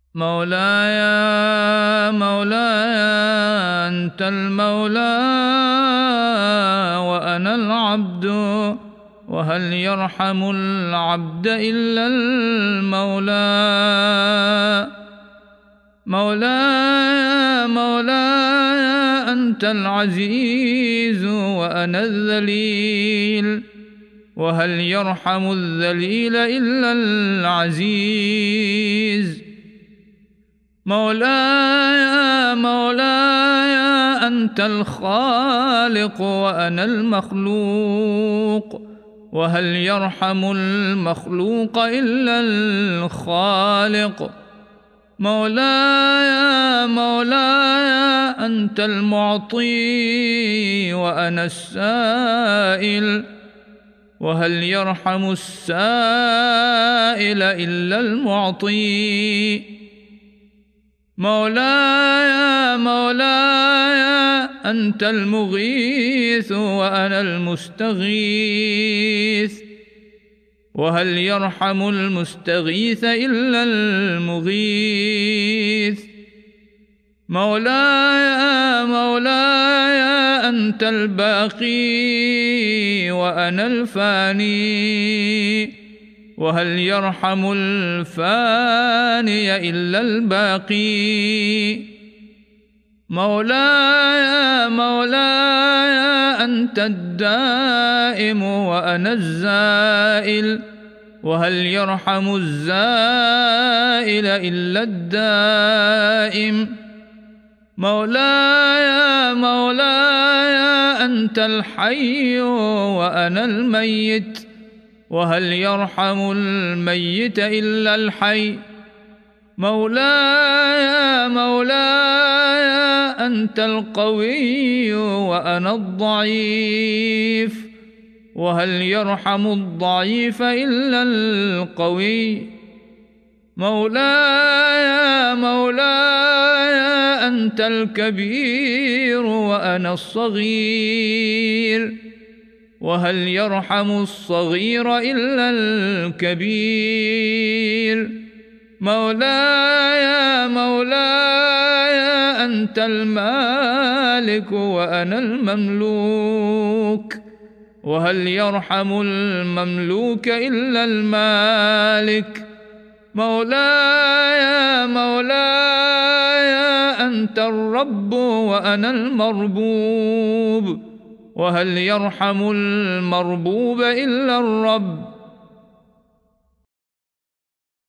مولاي مولاي أنت المولى وأنا العبد، وهل يرحم العبد إلا المولى. مولاي مولاي أنت العزيز وأنا الذليل، وهل يرحم الذليل إلا العزيز. مولاي مولاي أنت الخالق وأنا المخلوق، وهل يرحم المخلوق إلا الخالق. مولاي مولاي أنت المعطي وأنا السائل، وهل يرحم السائل إلا المعطي. مولاي مولاي أنت المغيث وأنا المستغيث، وهل يرحم المستغيث إلا المغيث. مولاي مولاي أنت الباقي وأنا الفاني، وهل يرحم الفاني إلا الباقي. مولاي مولاي أنت الدائم وأنا الزائل، وهل يرحم الزائل إلا الدائم. مولاي مولاي أنت الحي وأنا الميت، وهل يرحم الميت إلا الحي. مولاي مولاي أنت القوي وأنا الضعيف، وهل يرحم الضعيف إلا القوي. مولاي مولاي أنت الكبير وأنا الصغير، وهل يرحم الصغير إلا الكبير. مولاي مولاي أنت المالك وأنا المملوك، وهل يرحم المملوك إلا المالك. مولاي مولاي أنت الرب وأنا المربوب، وهل يرحم المربوب إلا الرب.